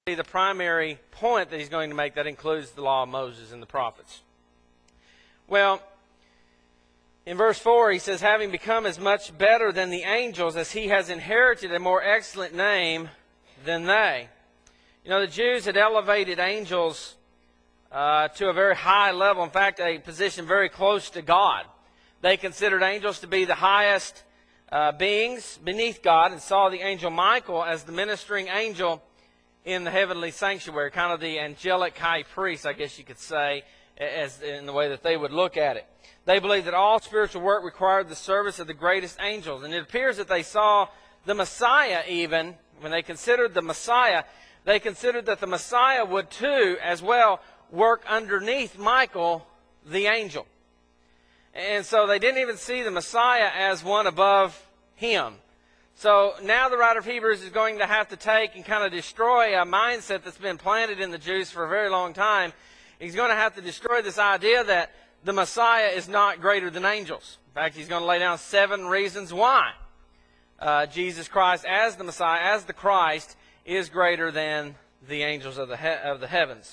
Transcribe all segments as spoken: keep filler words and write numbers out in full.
the primary point that he's going to make that includes the law of Moses and the prophets. Well, in verse four, he says, having become as much better than the angels as he has inherited a more excellent name than they. You know, the Jews had elevated angels uh, to a very high level. In fact, a position very close to God. They considered angels to be the highest uh, beings beneath God and saw the angel Michael as the ministering angel in the heavenly sanctuary, kind of the angelic high priest, I guess you could say, as in the way that they would look at it. They believed that all spiritual work required the service of the greatest angels. And it appears that they saw the Messiah even, when they considered the Messiah, they considered that the Messiah would too, as well, work underneath Michael, the angel. And so they didn't even see the Messiah as one above him. So now the writer of Hebrews is going to have to take and kind of destroy a mindset that's been planted in the Jews for a very long time. He's going to have to destroy this idea that the Messiah is not greater than angels. In fact, he's going to lay down seven reasons why uh, Jesus Christ, as the Messiah, as the Christ, is greater than the angels of the he of the heavens.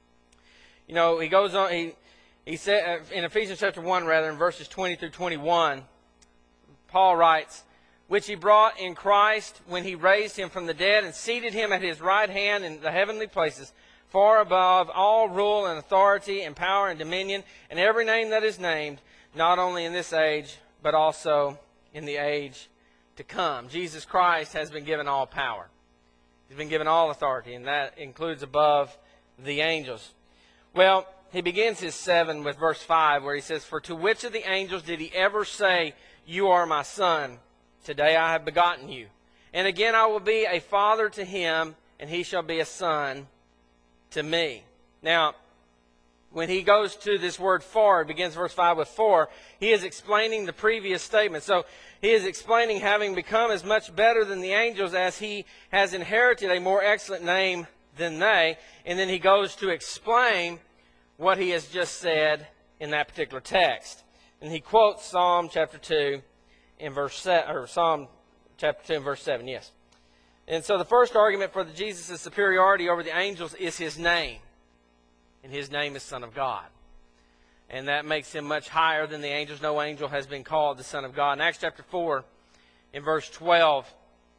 You know, he goes on. He he said in Ephesians chapter one, rather, in verses twenty through twenty-one, Paul writes, which he brought in Christ when he raised him from the dead and seated him at his right hand in the heavenly places, far above all rule and authority and power and dominion and every name that is named, not only in this age, but also in the age to come. Jesus Christ has been given all power. He's been given all authority, and that includes above the angels. Well, he begins his seven with verse five, where he says, for to which of the angels did he ever say, you are my son? Today I have begotten you. And again I will be a father to him, and he shall be a son to me. Now, when he goes to this word for, it begins verse five with for, he is explaining the previous statement. So he is explaining having become as much better than the angels as he has inherited a more excellent name than they. And then he goes to explain what he has just said in that particular text. And he quotes Psalm chapter two in verse seven, or Psalm chapter two and verse seven, yes. And so the first argument for the Jesus' superiority over the angels is his name. And his name is Son of God. And that makes him much higher than the angels. No angel has been called the Son of God. In Acts chapter four, in verse twelve,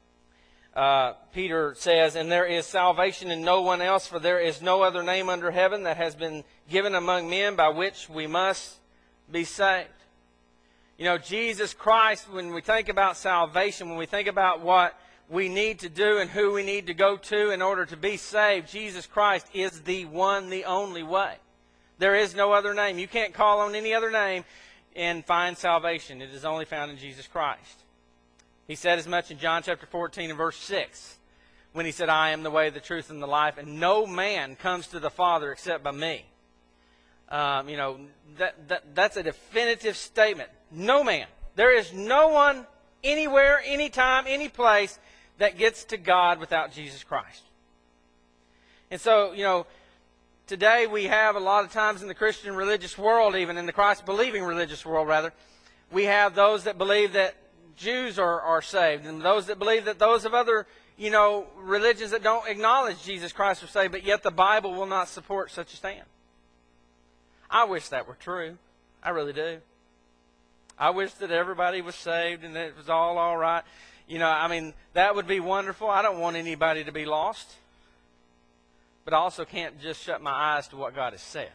uh, Peter says, and there is salvation in no one else, for there is no other name under heaven that has been given among men by which we must be saved. You know, Jesus Christ, when we think about salvation, when we think about what we need to do and who we need to go to in order to be saved, Jesus Christ is the one, the only way. There is no other name. You can't call on any other name and find salvation. It is only found in Jesus Christ. He said as much in John chapter fourteen and verse six, when he said, I am the way, the truth, and the life, and no man comes to the Father except by me. Um, you know, that, that that's a definitive statement. No man. There is no one, anywhere, anytime, any place that gets to God without Jesus Christ. And so, you know, today we have a lot of times in the Christian religious world, even in the Christ-believing religious world, rather, we have those that believe that Jews are, are saved, and those that believe that those of other, you know, religions that don't acknowledge Jesus Christ are saved, but yet the Bible will not support such a stand. I wish that were true. I really do. I wish that everybody was saved and that it was all all right. You know, I mean, that would be wonderful. I don't want anybody to be lost. But I also can't just shut my eyes to what God has said,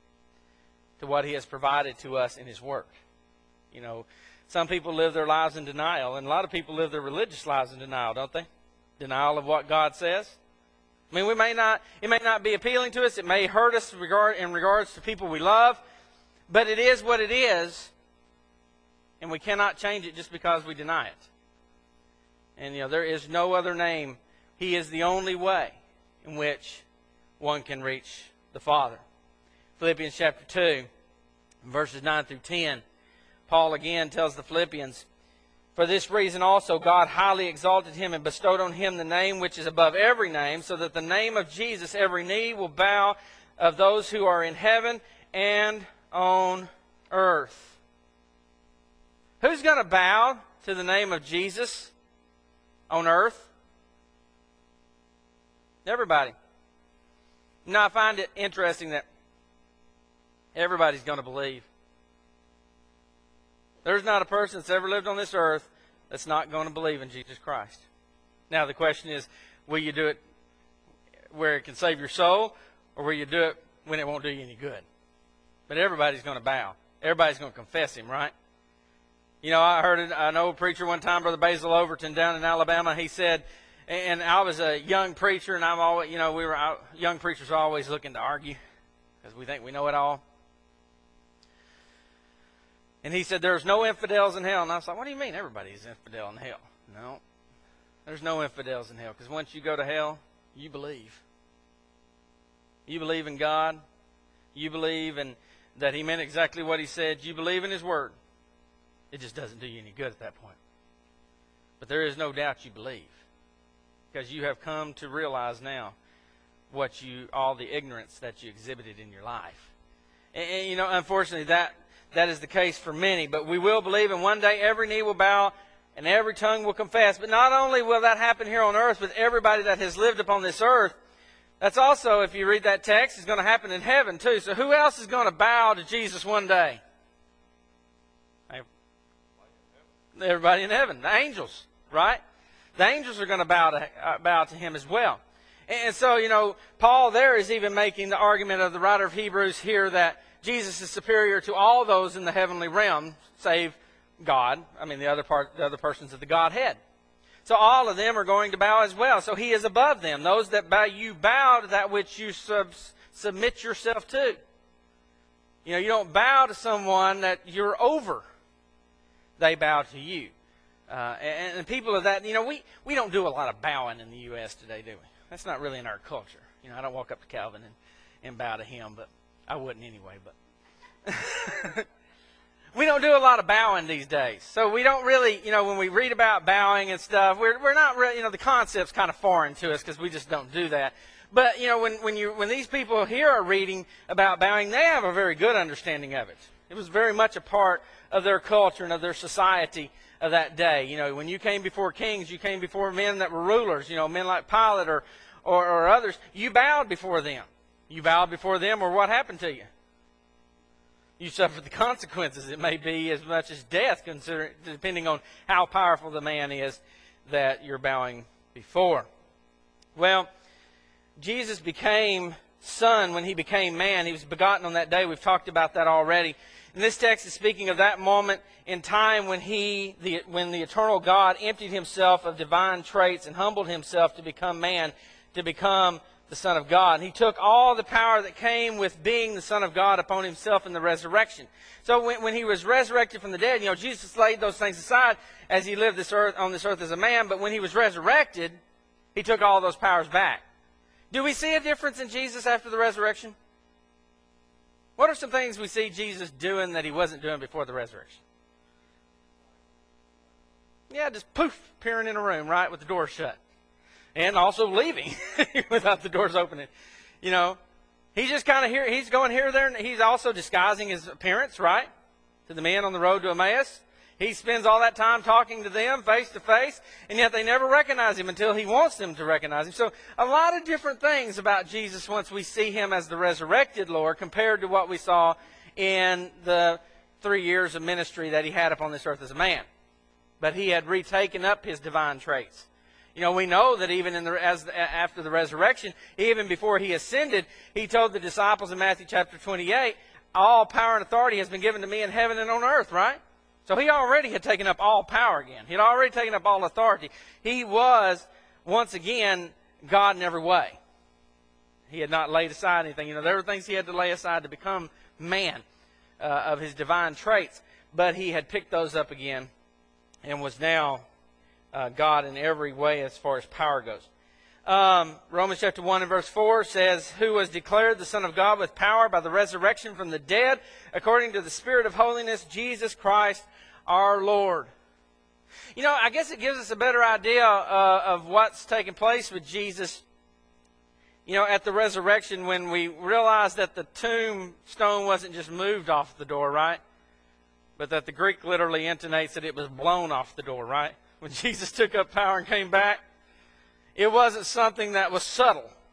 to what He has provided to us in His Word. You know, some people live their lives in denial, and a lot of people live their religious lives in denial, don't they? Denial of what God says. I mean, we may not, it may not be appealing to us. It may hurt us regard, in regards to people we love. But it is what it is, and we cannot change it just because we deny it. And, you know, there is no other name. He is the only way in which one can reach the Father. Philippians chapter two, verses nine through ten. Paul again tells the Philippians, for this reason also God highly exalted him and bestowed on him the name which is above every name, so that the name of Jesus every knee will bow, of those who are in heaven and on earth. Who's going to bow to the name of Jesus on earth? Everybody. Now, I find it interesting that everybody's going to believe. There's not a person that's ever lived on this earth that's not going to believe in Jesus Christ. Now, the question is, will you do it where it can save your soul, or will you do it when it won't do you any good? But everybody's going to bow. Everybody's going to confess him, right? You know, I heard an old preacher one time, Brother Basil Overton, down in Alabama. He said, and I was a young preacher, and I'm always, you know, we were young preachers are always looking to argue because we think we know it all. And he said, there's no infidels in hell. And I was like, what do you mean everybody's infidel in hell? No, there's no infidels in hell. Because once you go to hell, you believe. You believe in God. You believe in that he meant exactly what he said. You believe in his word. It just doesn't do you any good at that point. But there is no doubt you believe. Because you have come to realize now what you, all the ignorance that you exhibited in your life. And, and you know, unfortunately, that That is the case for many. But we will believe, and one day every knee will bow and every tongue will confess. But not only will that happen here on earth with everybody that has lived upon this earth, that's also, if you read that text, is going to happen in heaven too. So who else is going to bow to Jesus one day? Everybody in heaven. The angels, right? The angels are going to bow to, uh, bow to him as well. And so, you know, Paul there is even making the argument of the writer of Hebrews here that Jesus is superior to all those in the heavenly realm, save God. I mean, the other part, the other persons of the Godhead. So all of them are going to bow as well. So he is above them. Those that bow, you bow to that which you sub, submit yourself to. You know, you don't bow to someone that you're over. They bow to you. Uh, and, and people of that, you know, we, we don't do a lot of bowing in the U S today, do we? That's not really in our culture. You know, I don't walk up to Calvin and, and bow to him, but I wouldn't anyway, but we don't do a lot of bowing these days. So we don't really, you know, when we read about bowing and stuff, we're we're not really, you know, the concept's kind of foreign to us because we just don't do that. But, you know, when when you when these people here are reading about bowing, they have a very good understanding of it. It was very much a part of their culture and of their society of that day. You know, when you came before kings, you came before men that were rulers, you know, men like Pilate or or, or others. You bowed before them. You bowed before them, or what happened to you? You suffered the consequences. It may be as much as death, considering, depending on how powerful the man is that you're bowing before. Well, Jesus became Son when he became man. He was begotten on that day. We've talked about that already. And this text is speaking of that moment in time when he, the, when the eternal God emptied himself of divine traits and humbled himself to become man, to become the Son of God. And he took all the power that came with being the Son of God upon himself in the resurrection. So when, when he was resurrected from the dead, you know, Jesus laid those things aside as he lived this earth on this earth as a man. But when he was resurrected, he took all those powers back. Do we see a difference in Jesus after the resurrection? What are some things we see Jesus doing that he wasn't doing before the resurrection? Yeah, just poof, appearing in a room, right, with the door shut. And also leaving without the doors opening. You know, he's just kind of here. He's going here, there, and he's also disguising his appearance, right? To the men on the road to Emmaus. He spends all that time talking to them face to face, and yet they never recognize him until he wants them to recognize him. So a lot of different things about Jesus once we see him as the resurrected Lord compared to what we saw in the three years of ministry that he had upon this earth as a man. But he had retaken up his divine traits. You know, we know that even in the, as after the resurrection, even before he ascended, he told the disciples in Matthew chapter twenty-eight, all power and authority has been given to me in heaven and on earth, right? So he already had taken up all power again. He had already taken up all authority. He was, once again, God in every way. He had not laid aside anything. You know, there were things he had to lay aside to become man uh, of his divine traits. But he had picked those up again and was now Uh, God in every way as far as power goes. Um, Romans chapter one and verse four says, who was declared the Son of God with power by the resurrection from the dead, according to the Spirit of holiness, Jesus Christ our Lord. You know, I guess it gives us a better idea uh, of what's taking place with Jesus, you know, at the resurrection when we realize that the tombstone wasn't just moved off the door, right? But that the Greek literally intonates that it was blown off the door, right? When Jesus took up power and came back, it wasn't something that was subtle.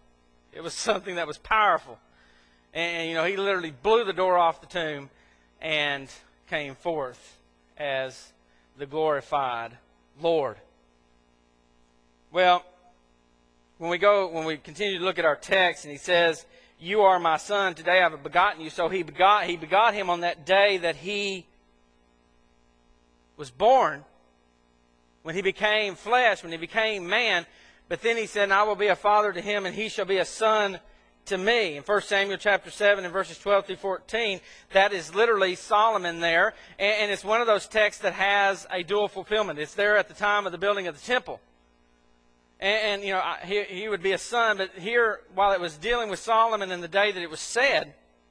It was something that was powerful. And, you know, he literally blew the door off the tomb and came forth as the glorified Lord. Well, when we go, when we continue to look at our text, and he says, "You are my son, today I have begotten you." So he begot, he begot him on that day that he was born, when he became flesh, when he became man. But then he said, "And I will be a father to him, and he shall be a son to me." In First Samuel chapter seven and verses twelve through fourteen, that is literally Solomon there. And it's one of those texts that has a dual fulfillment. It's there at the time of the building of the temple. And, and you know, he, he would be a son. But here, while it was dealing with Solomon in the day that it was said,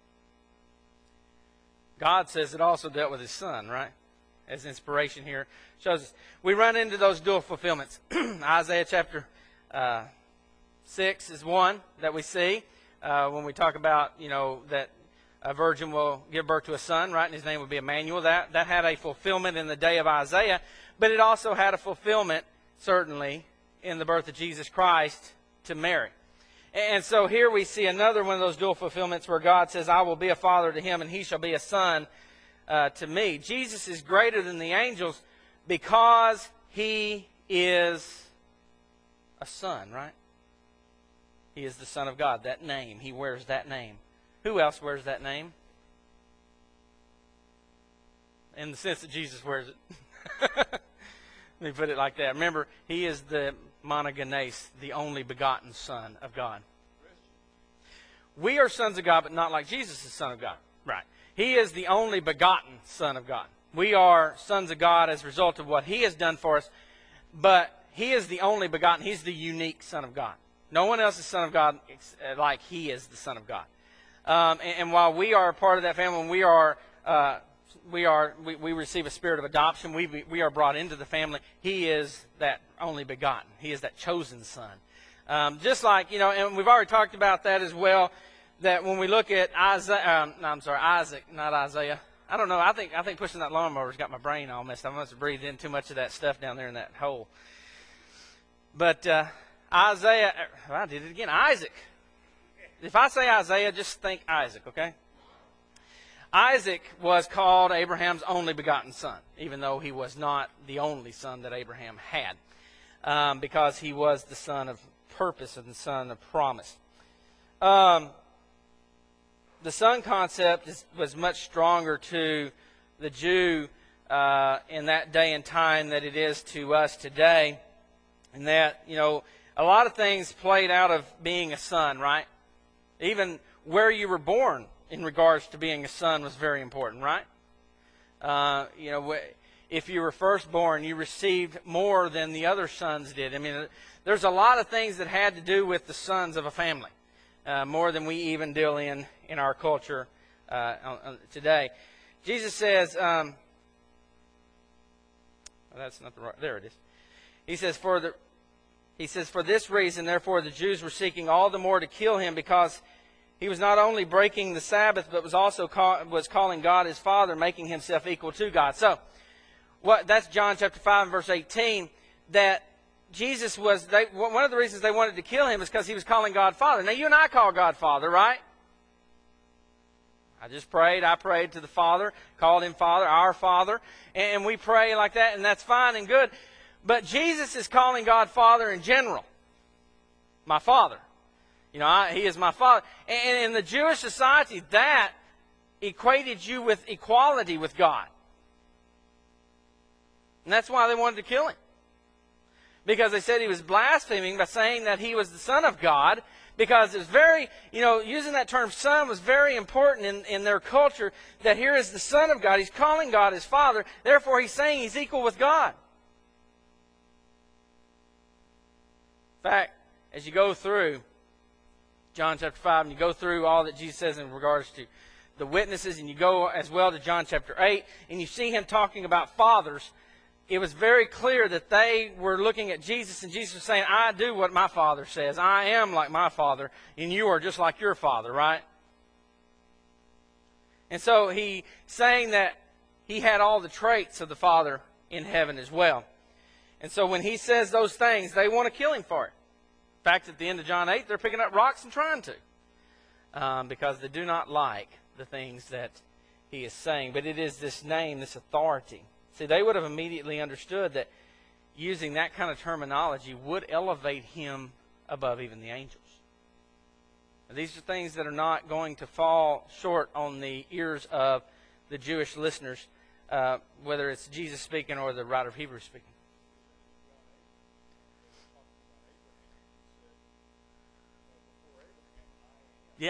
God says it also dealt with his son, right? As inspiration here shows us. We run into those dual fulfillments. Isaiah chapter uh, six is one that we see. Uh, when we talk about, you know, that a virgin will give birth to a son, right, and his name will be Emmanuel. That, that had a fulfillment in the day of Isaiah, but it also had a fulfillment, certainly, in the birth of Jesus Christ to Mary. And so here we see another one of those dual fulfillments where God says, "I will be a father to him, and he shall be a son uh, to me." Jesus is greater than the angels because he is a son, right? He is the Son of God. That name, he wears that name. Who else wears that name? In the sense that Jesus wears it. Let me put it like that. Remember, he is the monogenes, the only begotten Son of God. We are sons of God, but not like Jesus is Son of God. Right. He is the only begotten Son of God. We are sons of God as a result of what he has done for us, but he is the only begotten. He's the unique Son of God. No one else is Son of God like he is the Son of God. Um, and, and while we are a part of that family, when we are, uh, we are, we, we receive a spirit of adoption. We we are brought into the family. He is that only begotten. He is that chosen Son. Um, just like, you know, and we've already talked about that as well. That when we look at Isaiah, um, no, I'm sorry, Isaac, not Isaiah. I don't know. I think I think pushing that lawnmower's got my brain all messed up. I must have breathed in too much of that stuff down there in that hole. But uh, Isaiah, well, I did it again. Isaac. If I say Isaiah, just think Isaac, okay? Isaac was called Abraham's only begotten son, even though he was not the only son that Abraham had, um, because he was the son of purpose and the son of promise. Um, the son concept is, was much stronger to the Jew uh, in that day and time than it is to us today. And that, you know, a lot of things played out of being a son, right? Even where you were born in regards to being a son was very important, right? Uh, you know, if you were firstborn, you received more than the other sons did. I mean, there's a lot of things that had to do with the sons of a family, uh, more than we even deal in in our culture uh, today. Jesus says, um, oh, that's not the right, there it is. He says, for the He says, "For this reason, therefore, the Jews were seeking all the more to kill him, because he was not only breaking the Sabbath, but was also call, was calling God his Father, making himself equal to God." So, what that's John chapter five and verse eighteen. That Jesus was, they, one of the reasons they wanted to kill him is because he was calling God Father. Now, you and I call God Father, right? I just prayed. I prayed to the Father, called him Father, our Father, and we pray like that, and that's fine and good. But Jesus is calling God Father in general. My Father. You know, I, he is my Father. And in the Jewish society, that equated you with equality with God. And that's why they wanted to kill him. Because they said he was blaspheming by saying that he was the Son of God. Because it was very, you know, using that term son was very important in, in their culture. That here is the Son of God. He's calling God his Father. Therefore, he's saying he's equal with God. In fact, as you go through John chapter five, and you go through all that Jesus says in regards to the witnesses, and you go as well to John chapter eight, and you see him talking about fathers, it was very clear that they were looking at Jesus, and Jesus was saying, "I do what my Father says. I am like my Father, and you are just like your Father," right? And so he's saying that he had all the traits of the Father in heaven as well. And so when he says those things, they want to kill him for it. fact, at the end of John eight, they're picking up rocks and trying to. Um, because they do not like the things that he is saying. But it is this name, this authority. See, they would have immediately understood that using that kind of terminology would elevate him above even the angels. These are things that are not going to fall short on the ears of the Jewish listeners, uh, whether it's Jesus speaking or the writer of Hebrews speaking. Yeah.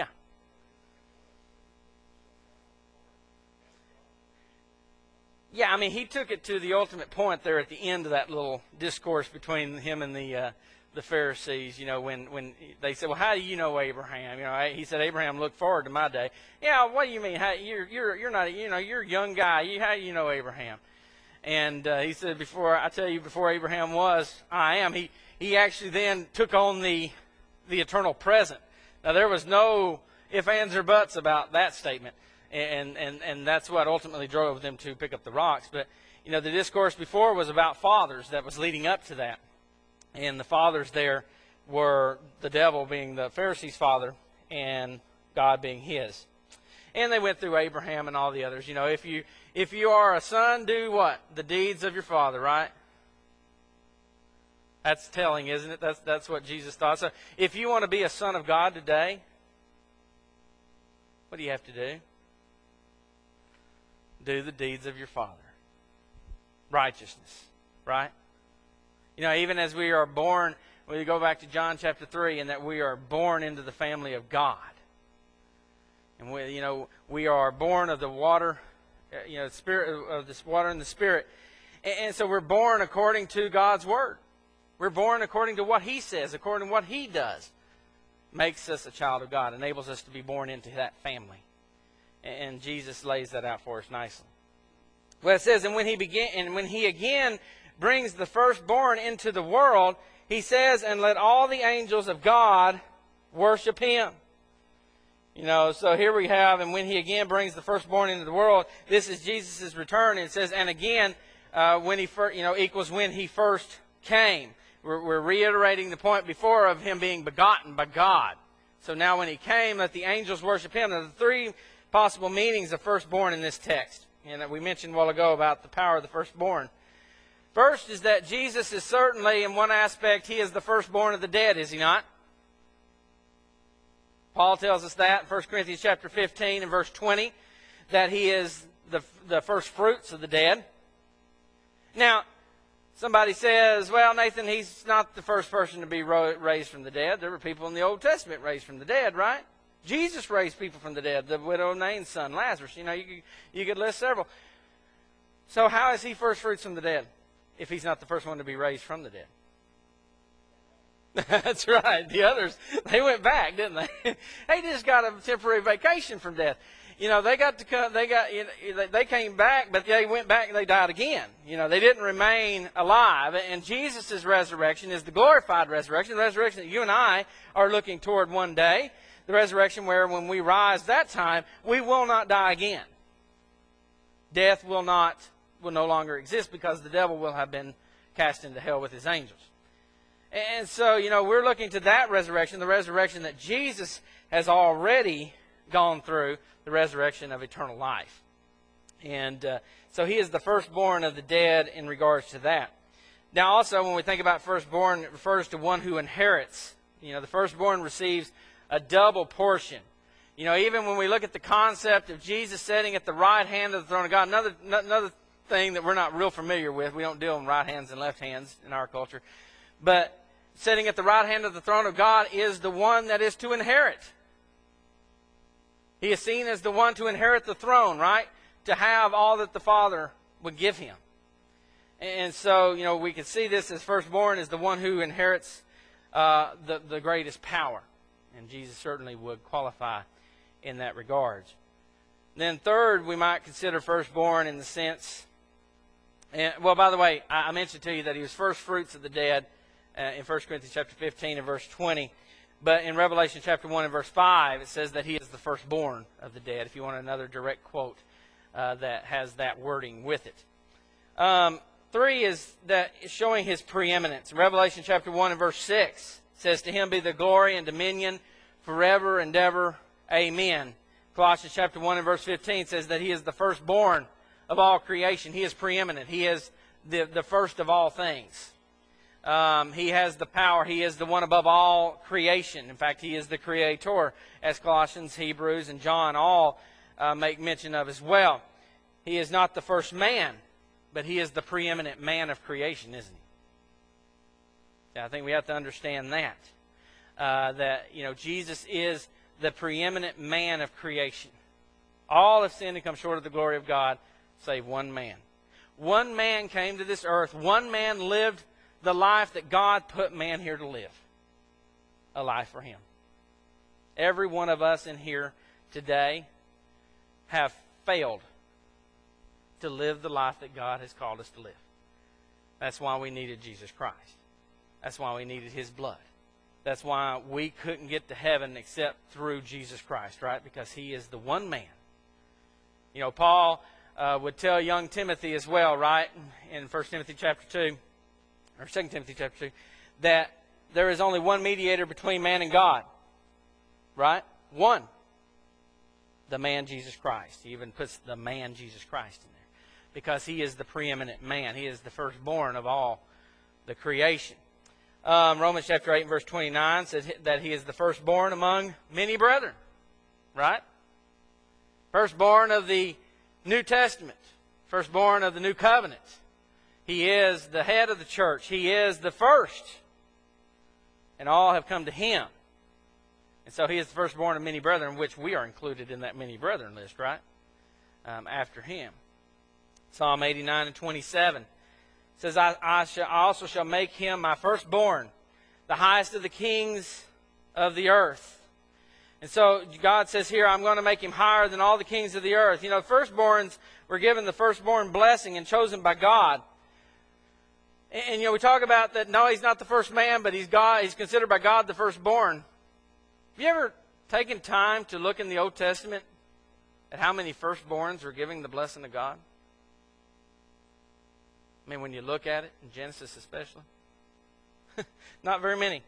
Yeah, I mean, he took it to the ultimate point there at the end of that little discourse between him and the uh, the Pharisees. You know, when, when they said, "Well, how do you know Abraham?" You know, he said, "Abraham looked forward to my day." Yeah, what do you mean? How, you're you're you're not you know you're a young guy. You, how do you know Abraham? And uh, he said, "Before I tell you, before Abraham was, I am." He he actually then took on the the eternal present. Now there was no ifs, ands, or buts about that statement. And, and and that's what ultimately drove them to pick up the rocks. But, you know, the discourse before was about fathers that was leading up to that. And the fathers there were the devil being the Pharisees' father and God being his. And they went through Abraham and all the others. You know, if you if you are a son, do what? The deeds of your father, right? That's telling, isn't it? That's, that's what Jesus thought. So if you want to be a son of God today, what do you have to do? Do the deeds of your father. Righteousness, right? You know, even as we are born, we go back to John chapter three, and that we are born into the family of God. And we, you know, we are born of the water, you know, spirit of this water and the Spirit. And, and so we're born according to God's Word. We're born according to what He says, according to what He does. Makes us a child of God, enables us to be born into that family. And Jesus lays that out for us nicely. Well, it says, and when he begin, and when he again brings the firstborn into the world, he says, and let all the angels of God worship him. You know, so here we have, and when he again brings the firstborn into the world, this is Jesus' return. And it says, and again, uh, when he first, you know, equals when he first came. We're, we're reiterating the point before of him being begotten by God. So now when he came, let the angels worship him. Now the three possible meanings of firstborn in this text, and that we mentioned a while ago about the power of the firstborn. First is that Jesus is certainly, in one aspect, he is the firstborn of the dead, is he not? Paul tells us that in First Corinthians chapter fifteen and verse twenty, that he is the, the first fruits of the dead. Now, somebody says, well, Nathan, he's not the first person to be raised from the dead. There were people in the Old Testament raised from the dead, right? Jesus raised people from the dead. The widow of Nain's son, Lazarus. You know, you could, you could list several. So how is he first fruits from the dead if he's not the first one to be raised from the dead? That's right. The others, they went back, didn't they? They just got a temporary vacation from death. You know, they got to come, they got, you know, they came back, but they went back and they died again. You know, they didn't remain alive. And Jesus' resurrection is the glorified resurrection, the resurrection that you and I are looking toward one day. The resurrection where when we rise that time, we will not die again. Death will not, will no longer exist because the devil will have been cast into hell with his angels. And so, you know, we're looking to that resurrection, the resurrection that Jesus has already gone through, the resurrection of eternal life. And uh, so he is the firstborn of the dead in regards to that. Now also, when we think about firstborn, it refers to one who inherits. You know, the firstborn receives a double portion. You know, even when we look at the concept of Jesus sitting at the right hand of the throne of God, another another thing that we're not real familiar with, we don't deal in right hands and left hands in our culture, but sitting at the right hand of the throne of God is the one that is to inherit. He is seen as the one to inherit the throne, right? To have all that the Father would give him. And so, you know, we can see this as firstborn as the one who inherits uh, the, the greatest power. And Jesus certainly would qualify in that regard. Then third, we might consider firstborn in the sense, and, well, by the way, I, I mentioned to you that he was first fruits of the dead uh, in First Corinthians chapter fifteen and verse twenty. But in Revelation chapter one and verse five, it says that he is the firstborn of the dead, if you want another direct quote uh, that has that wording with it. Um, three is that showing his preeminence. In Revelation chapter one and verse six, It says, to him be the glory and dominion forever and ever. Amen. Colossians chapter one and verse fifteen says that he is the firstborn of all creation. He is preeminent. He is the, the first of all things. Um, he has the power. He is the one above all creation. In fact, he is the creator, as Colossians, Hebrews, and John all uh, make mention of as well. He is not the first man, but he is the preeminent man of creation, isn't he? Yeah, I think we have to understand that. Uh, that, you know, Jesus is the preeminent man of creation. All have sinned and come short of the glory of God, save one man. One man came to this earth. One man lived the life that God put man here to live. A life for him. Every one of us in here today have failed to live the life that God has called us to live. That's why we needed Jesus Christ. That's why we needed his blood. That's why we couldn't get to heaven except through Jesus Christ, right? Because he is the one man. You know, Paul uh, would tell young Timothy as well, right? In First Timothy chapter two, or Second Timothy chapter two, that there is only one mediator between man and God. Right? One. The man Jesus Christ. He even puts the man Jesus Christ in there. Because he is the preeminent man. He is the firstborn of all the creation. Um, Romans chapter eight and verse twenty-nine says that he is the firstborn among many brethren. Right? Firstborn of the New Testament. Firstborn of the New Covenant. He is the head of the church. He is the first. And all have come to him. And so he is the firstborn of many brethren, which we are included in that many brethren list, right? Um, after him. Psalm eighty-nine and twenty-seven says, I, I, shall, I also shall make him my firstborn, the highest of the kings of the earth. And so God says here, I'm going to make him higher than all the kings of the earth. You know, firstborns were given the firstborn blessing and chosen by God. And, and you know, we talk about that, no, he's not the first man, but he's God. He's considered by God the firstborn. Have you ever taken time to look in the Old Testament at how many firstborns were giving the blessing of God? I mean, when you look at it, in Genesis especially. Not very many.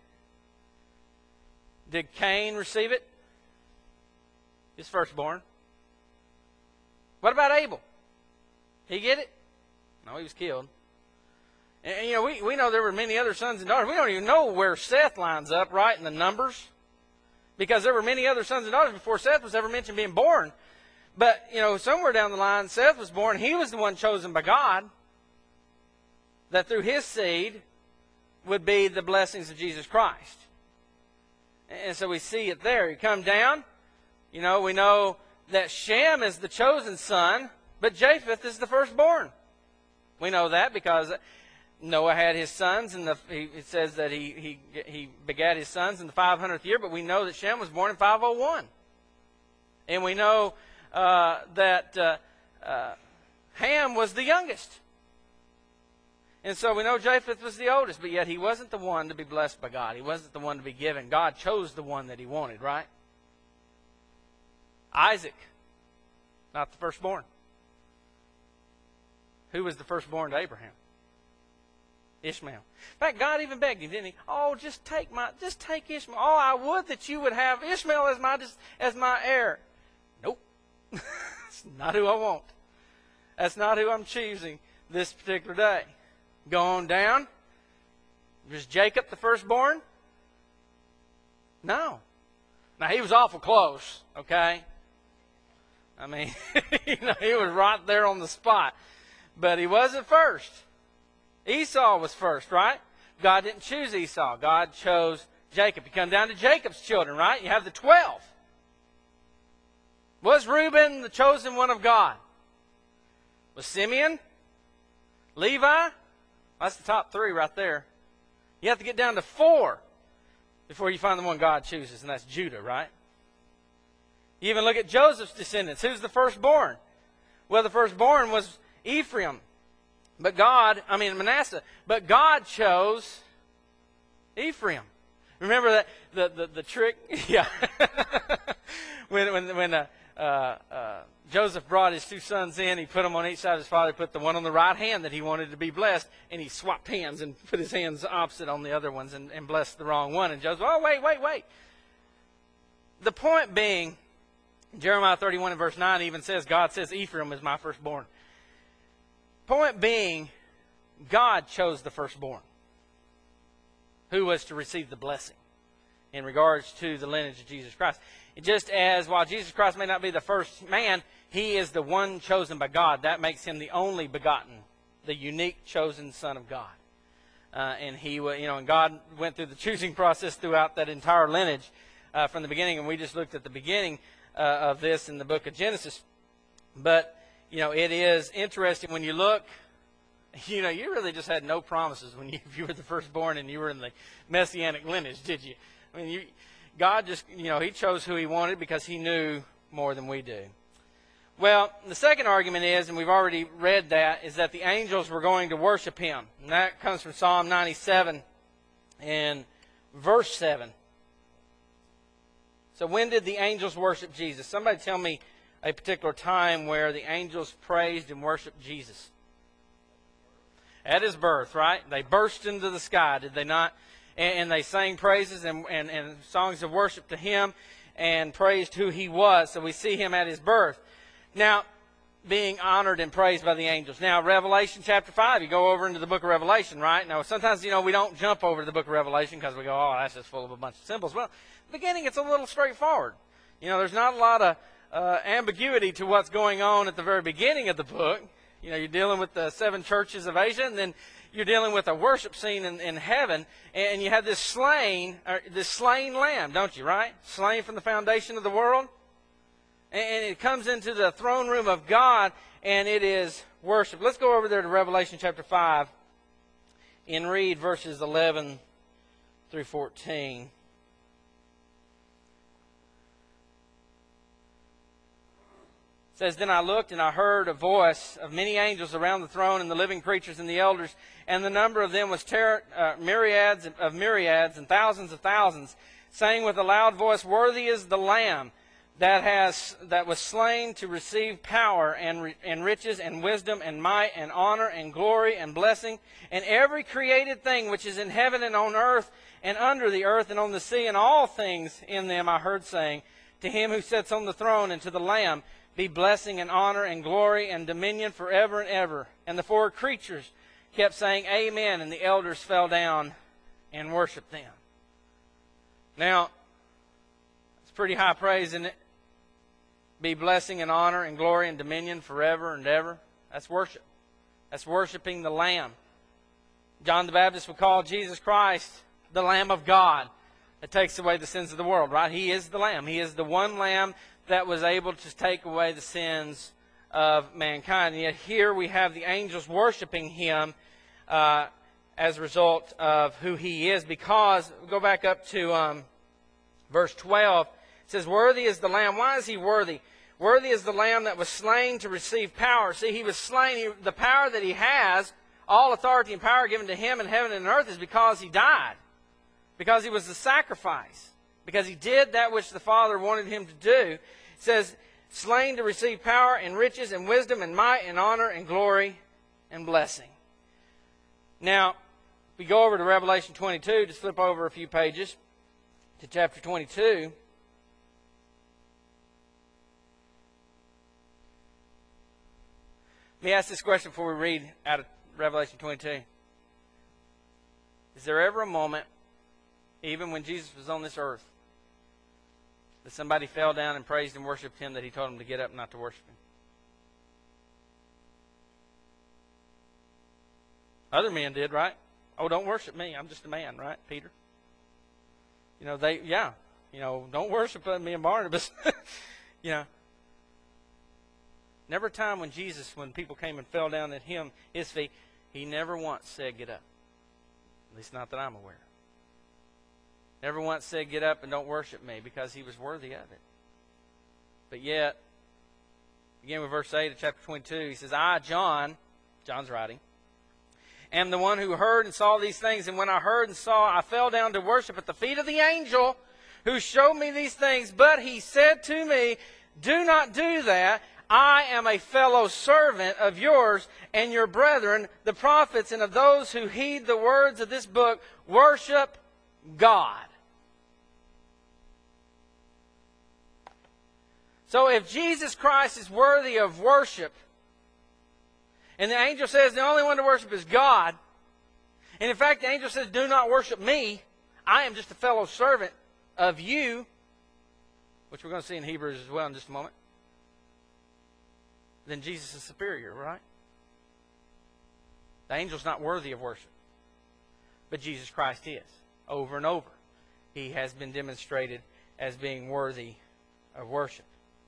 Did Cain receive it? His firstborn. What about Abel? He get it? No, he was killed. And, and you know, we, we know there were many other sons and daughters. We don't even know where Seth lines up, right, in the numbers. Because there were many other sons and daughters before Seth was ever mentioned being born. But, you know, somewhere down the line, Seth was born. He was the one chosen by God. That through his seed would be the blessings of Jesus Christ. And so we see it there. You come down, you know, we know that Shem is the chosen son, but Japheth is the firstborn. We know that because Noah had his sons, and the, he, it says that he, he, he begat his sons in the five hundredth year, but we know that Shem was born in five oh one. And we know uh, that uh, uh, Ham was the youngest. And so we know Japheth was the oldest, but yet he wasn't the one to be blessed by God. He wasn't the one to be given. God chose the one that he wanted, right? Isaac, not the firstborn. Who was the firstborn to Abraham? Ishmael. In fact, God even begged him, didn't he? Oh, just take my, just take Ishmael. Oh, I would that you would have Ishmael as my, as my heir. Nope. That's not who I want. That's not who I'm choosing this particular day. Go on down. Was Jacob the firstborn? No. Now, he was awful close, okay? I mean, you know, he was right there on the spot. But he wasn't first. Esau was first, right? God didn't choose Esau. God chose Jacob. You come down to Jacob's children, right? You have the twelve. Was Reuben the chosen one of God? Was Simeon? Levi? That's the top three right there. You have to get down to four before you find the one God chooses, and that's Judah, right? You even look at Joseph's descendants. Who's the firstborn? Well, the firstborn was Ephraim. But God, I mean Manasseh, but God chose Ephraim. Remember that the the, the trick? Yeah. when when when uh, uh, uh, Joseph Joseph brought his two sons in. He put them on each side of his father. He put the one on the right hand that he wanted to be blessed, and he swapped hands and put his hands opposite on the other ones and, and blessed the wrong one. And Joseph, oh, wait, wait, wait. The point being, Jeremiah thirty-one and verse nine even says, God says, Ephraim is my firstborn. Point being, God chose the firstborn, who was to receive the blessing in regards to the lineage of Jesus Christ. Just as while Jesus Christ may not be the first man, he is the one chosen by God. That makes him the only begotten, the unique chosen Son of God. Uh, and he, you know, and God went through the choosing process throughout that entire lineage uh, from the beginning. And we just looked at the beginning uh, of this in the book of Genesis. But you know, it is interesting when you look. You know, you really just had no promises when you, if you were the firstborn and you were in the Messianic lineage, did you? I mean, you, God just, you know, he chose who he wanted because he knew more than we do. Well, the second argument is, and we've already read that, is that the angels were going to worship him. And that comes from Psalm ninety-seven and verse seven. So when did the angels worship Jesus? Somebody tell me a particular time where the angels praised and worshiped Jesus. At his birth, right? They burst into the sky, did they not? And, and they sang praises and, and, and songs of worship to him and praised who he was. So we see him at his birth. Now, being honored and praised by the angels. Now, Revelation chapter five, you go over into the book of Revelation, right? Now, sometimes, you know, we don't jump over to the book of Revelation because we go, oh, that's just full of a bunch of symbols. Well, the beginning, it's a little straightforward. You know, there's not a lot of uh, ambiguity to what's going on at the very beginning of the book. You know, you're dealing with the seven churches of Asia, and then you're dealing with a worship scene in, in heaven, and you have this slain, or this slain lamb, don't you, right? Slain from the foundation of the world. And it comes into the throne room of God, and it is worship. Let's go over there to Revelation chapter five and read verses eleven through fourteen. It says, Then I looked, and I heard a voice of many angels around the throne, and the living creatures and the elders, and the number of them was ter- uh, myriads of myriads and thousands of thousands, saying with a loud voice, Worthy is the Lamb that has that was slain to receive power and, re- and riches and wisdom and might and honor and glory and blessing, and every created thing which is in heaven and on earth and under the earth and on the sea, and all things in them I heard saying, To him who sits on the throne and to the Lamb be blessing and honor and glory and dominion forever and ever. And the four creatures kept saying, Amen, and the elders fell down and worshiped them. Now, it's pretty high praise, isn't it? Be blessing and honor and glory and dominion forever and ever. That's worship. That's worshiping the Lamb. John the Baptist would call Jesus Christ the Lamb of God that takes away the sins of the world, right? He is the Lamb. He is the one Lamb that was able to take away the sins of mankind. And yet here we have the angels worshiping him uh, as a result of who he is. Because, go back up to um, verse twelve. It says, Worthy is the Lamb. Why is he worthy? Worthy is the Lamb that was slain to receive power. See, he was slain. He, the power that he has, all authority and power given to him in heaven and earth, is because he died. Because he was the sacrifice. Because he did that which the Father wanted him to do. It says, slain to receive power and riches and wisdom and might and honor and glory and blessing. Now, we go over to Revelation twenty-two, just flip over a few pages to chapter twenty-two. Let me ask this question before we read out of Revelation twenty-two. Is there ever a moment, even when Jesus was on this earth, that somebody fell down and praised and worshipped him that he told them to get up and not to worship him? Other men did, right? Oh, don't worship me. I'm just a man, right, Peter? You know, they, yeah. You know, don't worship me and Barnabas. You know. Never a time when Jesus, when people came and fell down at him, his feet, he never once said, get up. At least not that I'm aware. Never once said, get up and don't worship me, because he was worthy of it. But yet, again with verse eight of chapter twenty-two, he says, I, John, John's writing, am the one who heard and saw these things. And when I heard and saw, I fell down to worship at the feet of the angel who showed me these things. But he said to me, do not do that. I am a fellow servant of yours and your brethren, the prophets, and of those who heed the words of this book, worship God. So if Jesus Christ is worthy of worship, and the angel says the only one to worship is God, and in fact the angel says, do not worship me, I am just a fellow servant of you, which we're going to see in Hebrews as well in just a moment, then Jesus is superior, right? The angel's not worthy of worship, but Jesus Christ is. Over and over, he has been demonstrated as being worthy of worship.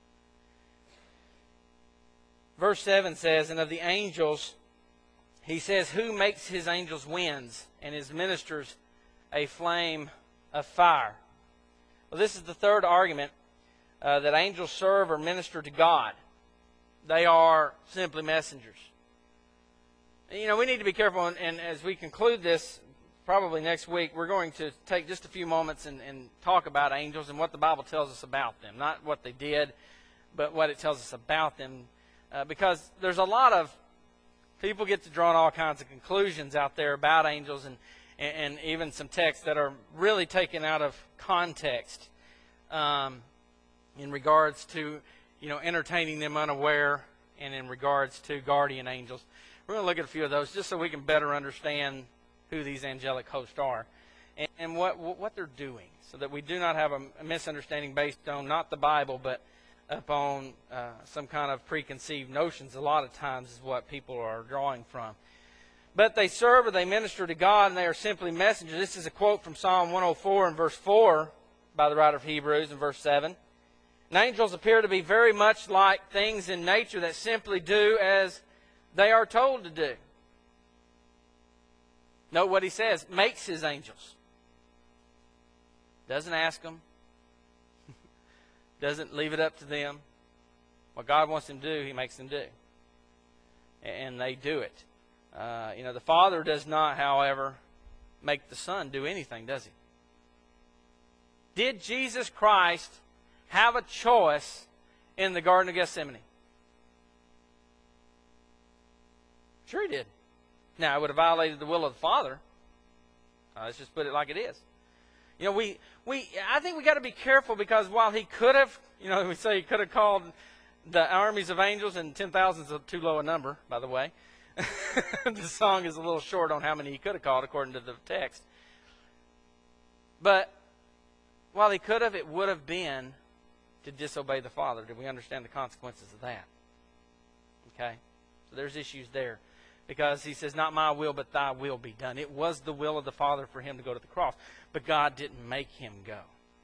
Verse seven says, and of the angels, he says, who makes his angels winds and his ministers a flame of fire? Well, this is the third argument, uh, that angels serve or minister to God. They are simply messengers. You know, we need to be careful, and, and as we conclude this, probably next week, we're going to take just a few moments and, and talk about angels and what the Bible tells us about them. Not what they did, but what it tells us about them. Uh, because there's a lot of people get to drawing all kinds of conclusions out there about angels, and, and, and even some texts that are really taken out of context um, in regards to, you know, entertaining them unaware, and in regards to guardian angels. We're going to look at a few of those just so we can better understand who these angelic hosts are and, and what what they're doing, so that we do not have a, a misunderstanding based on not the Bible, but upon uh, some kind of preconceived notions. A lot of times is what people are drawing from. But they serve or they minister to God, and they are simply messengers. This is a quote from Psalm one oh four and verse four by the writer of Hebrews in verse seven. And angels appear to be very much like things in nature that simply do as they are told to do. Note what he says, makes his angels. Doesn't ask them. Doesn't leave it up to them. What God wants them to do, he makes them do. And they do it. Uh, you know, the Father does not, however, make the Son do anything, does he? Did Jesus Christ have a choice in the Garden of Gethsemane? Sure he did. Now, it would have violated the will of the Father. Uh, let's just put it like it is. You know, we, we I think we got to be careful, because while he could have, you know, we say he could have called the armies of angels, and ten thousand is too low a number, by the way. The song is a little short on how many he could have called according to the text. But while he could have, it would have been to disobey the Father. Do we understand the consequences of that? Okay? So there's issues there. Because he says, not my will, but thy will be done. It was the will of the Father for him to go to the cross. But God didn't make him go.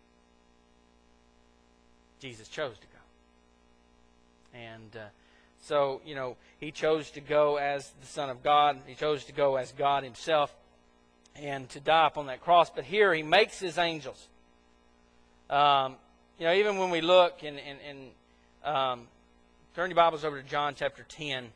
Jesus chose to go. And uh, so, you know, he chose to go as the Son of God. He chose to go as God himself and to die upon that cross. But here he makes his angels. Um, you know, even when we look and, and, and um, turn your Bibles over to John chapter ten.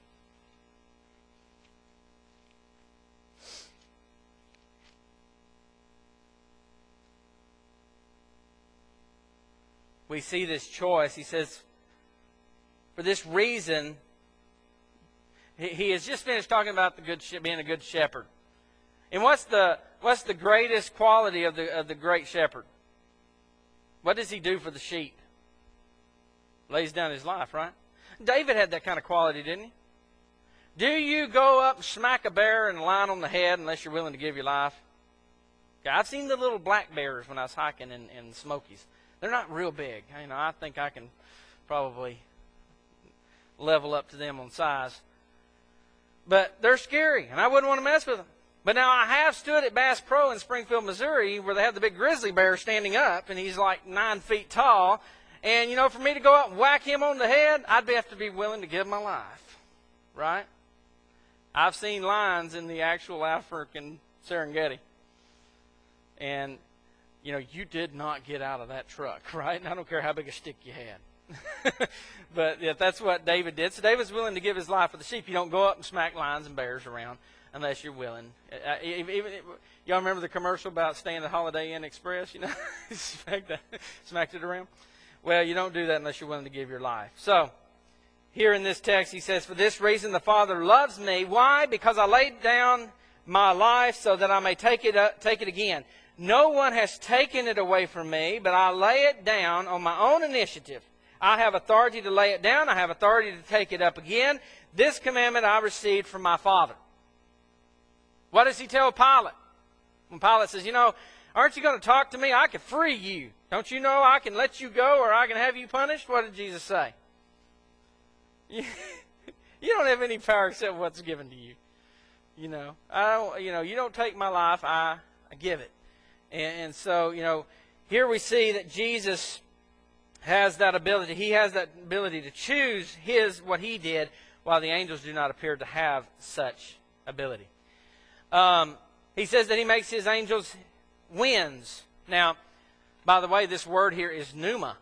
We see this choice. He says, for this reason, he, he has just finished talking about the good being a good shepherd. And what's the what's the greatest quality of the of the great shepherd? What does he do for the sheep? Lays down his life, right? David had that kind of quality, didn't he? Do you go up and smack a bear and line on the head unless you're willing to give your life? Yeah, I've seen the little black bears when I was hiking in, in the Smokies. They're not real big. You know, I think I can probably level up to them on size. But they're scary, and I wouldn't want to mess with them. But now I have stood at Bass Pro in Springfield, Missouri, where they have the big grizzly bear standing up, and he's like nine feet tall. And, you know, for me to go out and whack him on the head, I'd have to be willing to give my life. Right? I've seen lions in the actual African Serengeti. And, you know, you did not get out of that truck, right? And I don't care how big a stick you had. But yeah, that's what David did. So David's willing to give his life for the sheep. You don't go up and smack lions and bears around unless you're willing. Uh, even, even, y'all remember the commercial about staying at Holiday Inn Express? You know, smacked, that, smacked it around. Well, you don't do that unless you're willing to give your life. So here in this text, he says, for this reason the Father loves me. Why? Because I laid down my life so that I may take it up, take it again. No one has taken it away from me, but I lay it down on my own initiative. I have authority to lay it down. I have authority to take it up again. This commandment I received from my Father. What does he tell Pilate? When Pilate says, you know, aren't you going to talk to me? I can free you. Don't you know I can let you go or I can have you punished? What did Jesus say? You, you don't have any power except what's given to you. You know, I don't, you know, you don't take my life, I, I give it. And, and so, you know, here we see that Jesus has that ability. He has that ability to choose his, what he did, while the angels do not appear to have such ability. Um, he says that he makes his angels winds. Now, by the way, this word here is pneuma.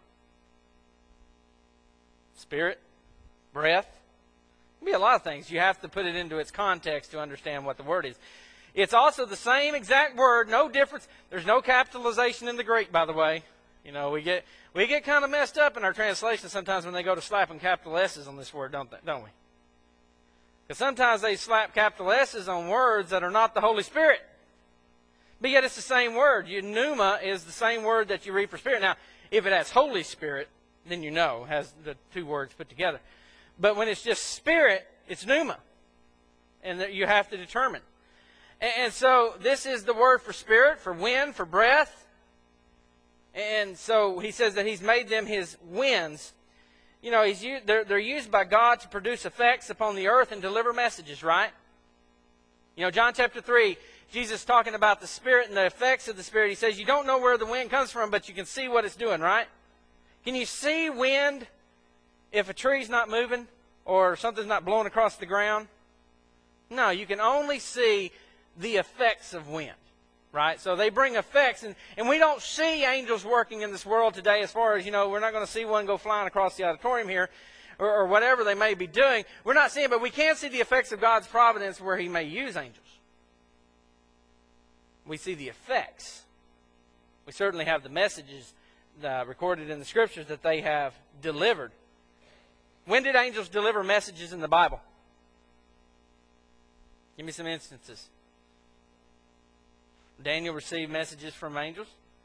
Spirit, breath. It can be a lot of things. You have to put it into its context to understand what the word is. It's also the same exact word, no difference. There's no capitalization in the Greek, by the way. You know, we get we get kind of messed up in our translation sometimes when they go to slapping capital S's on this word, don't they, don't we? Because sometimes they slap capital S's on words that are not the Holy Spirit. But yet it's the same word. Your pneuma is the same word that you read for Spirit. Now, if it has Holy Spirit, then you know, it has the two words put together. But when it's just Spirit, it's pneuma. And that you have to determine. And, and so this is the word for Spirit, for wind, for breath. And so he says that he's made them his winds. You know, he's used, they're, they're used by God to produce effects upon the earth and deliver messages, right? You know, John chapter three, Jesus talking about the Spirit and the effects of the Spirit. He says, you don't know where the wind comes from, but you can see what it's doing, right? Can you see wind if a tree's not moving or something's not blowing across the ground? No, you can only see the effects of wind, right? So they bring effects, and, and we don't see angels working in this world today as far as, you know, we're not going to see one go flying across the auditorium here or, or whatever they may be doing. We're not seeing, but we can see the effects of God's providence where he may use angels. We see the effects. We certainly have the messages uh, recorded in the Scriptures that they have delivered. When did angels deliver messages in the Bible? Give me some instances. Daniel received messages from angels.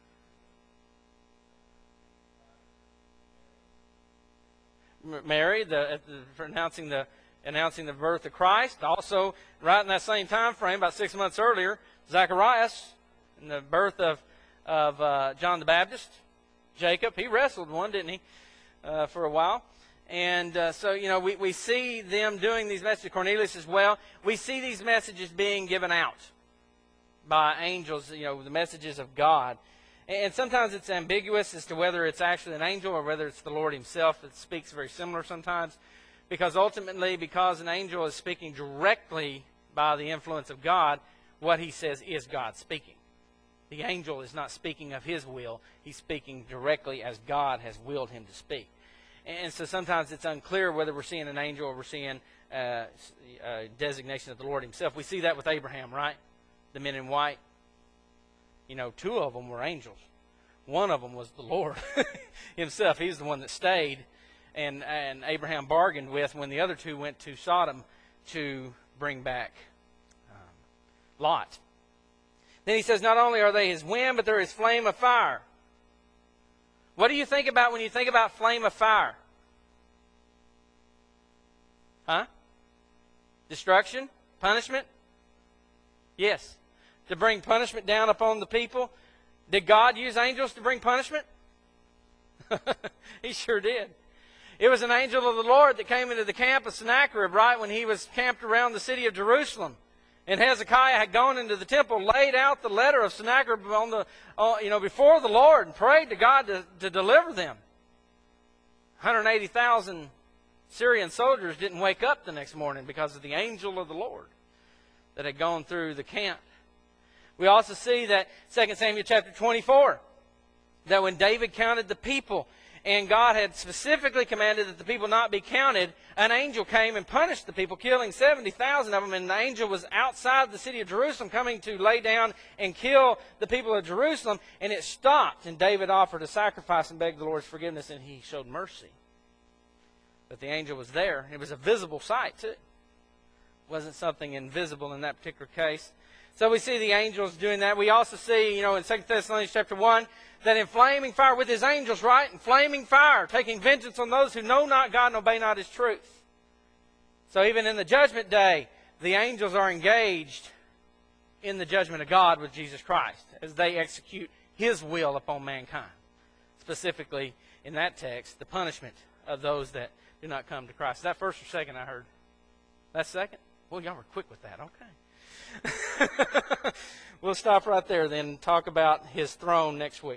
Mary, the, the, announcing the announcing the birth of Christ. Also, right in that same time frame, about six months earlier, Zacharias, and the birth of of uh, John the Baptist. Jacob, he wrestled one, didn't he, uh, for a while. And uh, so, you know, we, we see them doing these messages. Cornelius as well. We see these messages being given out by angels, you know, the messages of God. And sometimes it's ambiguous as to whether it's actually an angel or whether it's the Lord himself that speaks very similar sometimes. Because ultimately, because an angel is speaking directly by the influence of God, what he says is God speaking. The angel is not speaking of his will. He's speaking directly as God has willed him to speak. And so sometimes it's unclear whether we're seeing an angel or we're seeing uh, a designation of the Lord himself. We see that with Abraham, right? The men in white. You know, two of them were angels. One of them was the Lord himself. He's the one that stayed and, and Abraham bargained with when the other two went to Sodom to bring back um, Lot. Then he says, not only are they his wind, but they're his flame of fire. What do you think about when you think about flame of fire? Huh? Destruction? Punishment? Yes. To bring punishment down upon the people. Did God use angels to bring punishment? He sure did. It was an angel of the Lord that came into the camp of Sennacherib, right, when he was camped around the city of Jerusalem. And Hezekiah had gone into the temple, laid out the letter of Sennacherib on the, uh, you know, before the Lord, and prayed to God to, to deliver them. one hundred eighty thousand Syrian soldiers didn't wake up the next morning because of the angel of the Lord that had gone through the camp. We also see that Second Samuel chapter twenty-four, that when David counted the people, and God had specifically commanded that the people not be counted, an angel came and punished the people, killing seventy thousand of them. And the angel was outside the city of Jerusalem coming to lay down and kill the people of Jerusalem. And it stopped. And David offered a sacrifice and begged the Lord's forgiveness. And he showed mercy. But the angel was there. It was a visible sight, too. It wasn't something invisible in that particular case. So we see the angels doing that. We also see, you know, in Second Thessalonians chapter one, that in flaming fire with his angels, right? In flaming fire, taking vengeance on those who know not God and obey not his truth. So even in the judgment day, the angels are engaged in the judgment of God with Jesus Christ as they execute his will upon mankind. Specifically, in that text, the punishment of those that do not come to Christ. Is that first or second I heard? That's second? Well, y'all were quick with that. Okay. We'll stop right there then and talk about his throne next week.